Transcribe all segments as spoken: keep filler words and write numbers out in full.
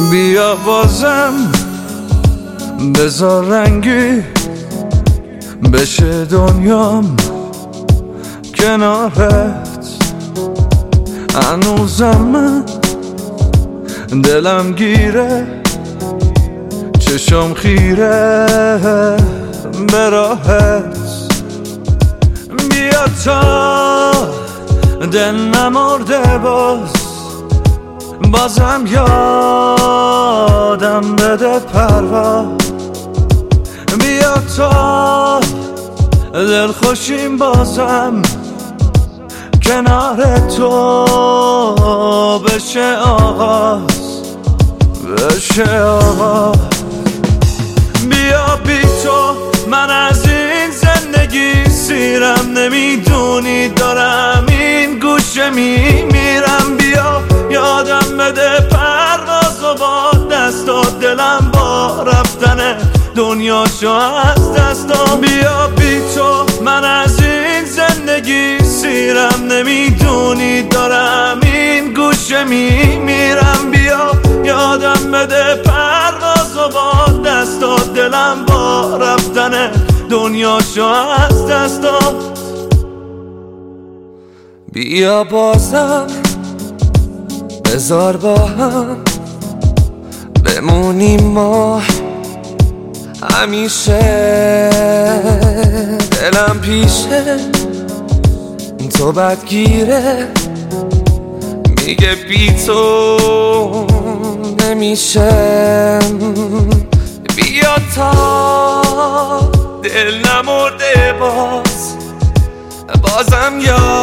بیا بازم بذار رنگی بشه دنیام کنارت. هنوزم من دلم گیره، چشم خیره به راهت. بیا تا دل نمرده باز، بازم یادم بده پروا. بیا تا دل خوشیم بازم کنار تو بشه آغاز، بشه آغاز. بیا بی تو من از این زندگی سیرم، نمیدونی دارم این گوشه میمیرم. بیا یادم بده پرواز و با دستات دلم با رفتن دنیاشو از دستام. بیا بی تو من از این زندگی سیرم، نمیدونی دارم این گوشه میمیرم. بیا یادم بده پرواز و با دستات دلم با رفتن دنیاشو از دستام. بیا بازم بذار با هم بمونیم ما همیشه. دلم پیشه تو بدگیره، میگه بی تو نمیشه. بیا تا دل نمرده باز، بازم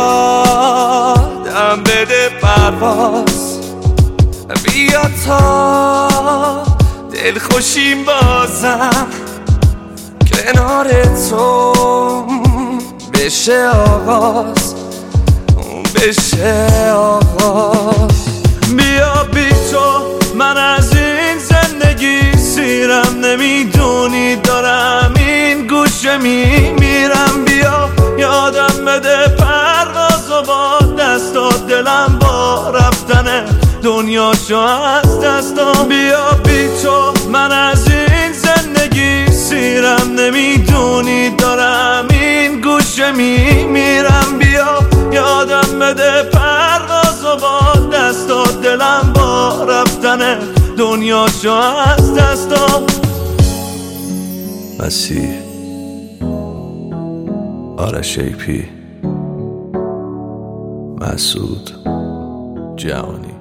یادم بده پرواز. بیا تا دل خوشیم بازم کنار تو بشه آغاز، بشه آغاز. بیا بی تو من از این زندگی سیرم، نمیدونی دارم این گوشه میمیرم. بیا یادم بده پرواز و با دستات دلم با رفتن دنیاشو از دستام. بیا بی تو من از این زندگی سیرم، نمیدونی دارم این گوشه میمیرم. بیا یادم بده پرواز و با دستات دلم با رفتن دنیاشو از دستام. مسیح آرش ای پی، مسعود جهانی.